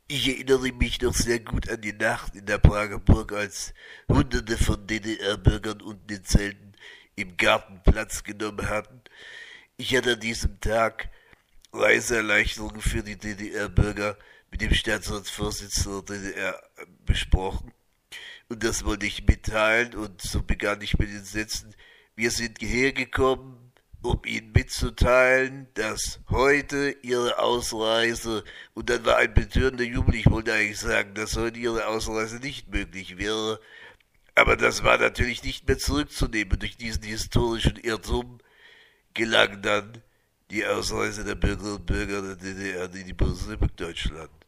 Ich erinnere mich noch sehr gut an die Nacht in der Prager Burg, als Hunderte von DDR-Bürgern unten in Zelten im Garten Platz genommen hatten. Ich hatte an diesem Tag Reiseerleichterungen für die DDR-Bürger mit dem Staatsratsvorsitzenden der DDR besprochen. Und das wollte ich mitteilen, und so begann ich mit den Sätzen: Wir sind hierher gekommen, um Ihnen mitzuteilen, dass heute Ihre Ausreise, und dann war ein betörender Jubel, ich wollte eigentlich sagen, dass heute Ihre Ausreise nicht möglich wäre, aber das war natürlich nicht mehr zurückzunehmen. Durch diesen historischen Irrtum gelang dann die Ausreise der Bürgerinnen und Bürger der DDR in die Bundesrepublik Deutschland.